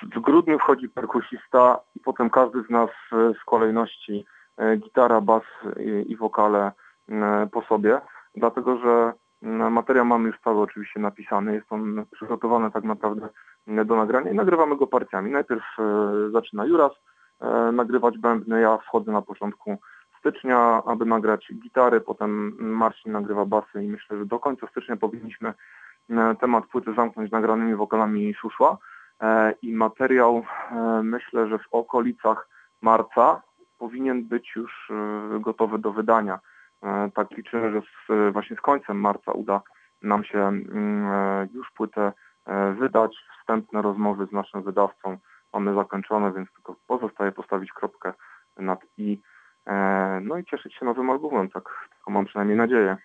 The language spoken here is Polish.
w grudniu wchodzi perkusista i potem każdy z nas w kolejności gitara, bas i wokale po sobie, dlatego że materiał mamy już cały oczywiście napisany, jest on przygotowany tak naprawdę do nagrania i nagrywamy go partiami. Najpierw zaczyna Juras nagrywać bębny, ja wchodzę na początku stycznia, aby nagrać gitary, potem Marcin nagrywa basy i myślę, że do końca stycznia powinniśmy temat płyty zamknąć nagranymi wokalami Szuszła i materiał myślę, że w okolicach marca powinien być już gotowy do wydania. Tak liczymy, że właśnie z końcem marca uda nam się już płytę wydać. Wstępne rozmowy z naszym wydawcą mamy zakończone, więc tylko pozostaje postawić kropkę nad i. No i cieszyć się nowym albumem, tak mam przynajmniej nadzieję.